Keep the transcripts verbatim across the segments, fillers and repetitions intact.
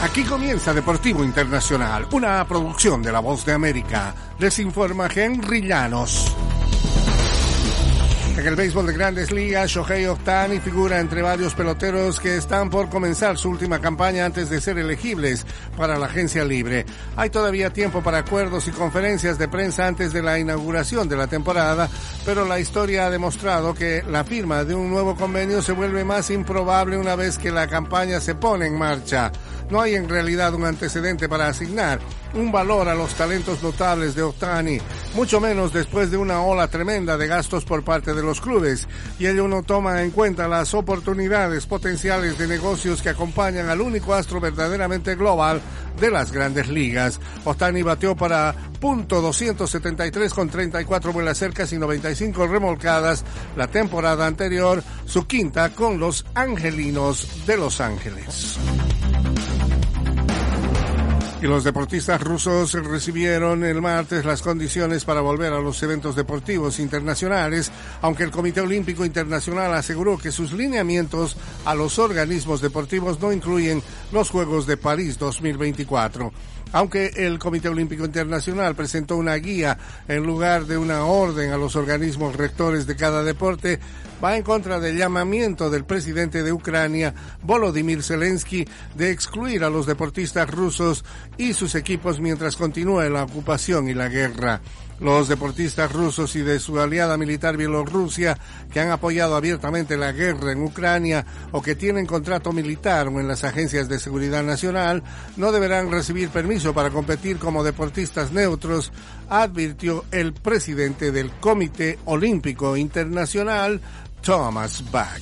Aquí comienza Deportivo Internacional, una producción de La Voz de América. Les informa Henry Llanos. En el béisbol de Grandes Ligas, Shohei Ohtani figura entre varios peloteros que están por comenzar su última campaña antes de ser elegibles para la agencia libre. Hay todavía tiempo para acuerdos y conferencias de prensa antes de la inauguración de la temporada, pero la historia ha demostrado que la firma de un nuevo convenio se vuelve más improbable una vez que la campaña se pone en marcha. No hay en realidad un antecedente para asignar un valor a los talentos notables de Ohtani, mucho menos después de una ola tremenda de gastos por parte de los clubes, y ello no toma en cuenta las oportunidades potenciales de negocios que acompañan al único astro verdaderamente global de las Grandes Ligas. Ohtani bateó para punto doscientos setenta y tres con treinta y cuatro vuelas cercas y noventa y cinco remolcadas la temporada anterior, su quinta con los Angelinos de Los Ángeles. Y los deportistas rusos recibieron el martes las condiciones para volver a los eventos deportivos internacionales, aunque el Comité Olímpico Internacional aseguró que sus lineamientos a los organismos deportivos no incluyen los Juegos de París dos mil veinticuatro. Aunque el Comité Olímpico Internacional presentó una guía en lugar de una orden a los organismos rectores de cada deporte, va en contra del llamamiento del presidente de Ucrania, Volodymyr Zelensky, de excluir a los deportistas rusos y sus equipos mientras continúe la ocupación y la guerra. Los deportistas rusos y de su aliada militar Bielorrusia, que han apoyado abiertamente la guerra en Ucrania o que tienen contrato militar o en las agencias de seguridad nacional, no deberán recibir permiso para competir como deportistas neutros, advirtió el presidente del Comité Olímpico Internacional, Thomas Bach.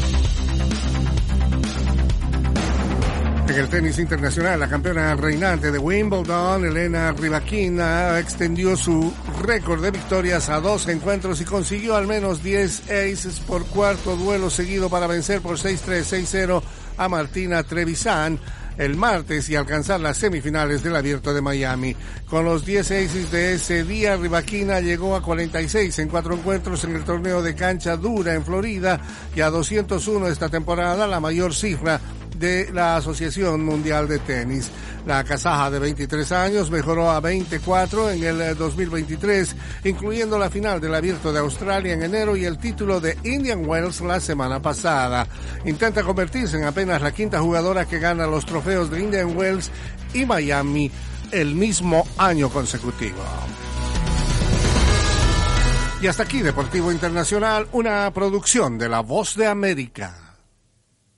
En el tenis internacional, la campeona reinante de Wimbledon, Elena Rybakina, extendió su récord de victorias a dos encuentros y consiguió al menos diez aces por cuarto duelo seguido para vencer por seis tres, seis cero a Martina Trevisan el martes y alcanzar las semifinales del Abierto de Miami. Con los diez aces de ese día, Rybakina llegó a cuarenta y seis en cuatro encuentros en el torneo de cancha dura en Florida y a doscientos uno esta temporada, la mayor cifra de la Asociación Mundial de Tenis. La kazaja de veintitrés años mejoró a veinticuatro en el dos mil veintitrés, incluyendo la final del Abierto de Australia en enero y el título de Indian Wells la semana pasada. Intenta convertirse en apenas la quinta jugadora que gana los trofeos de Indian Wells y Miami el mismo año consecutivo. Y hasta aquí Deportivo Internacional, una producción de La Voz de América.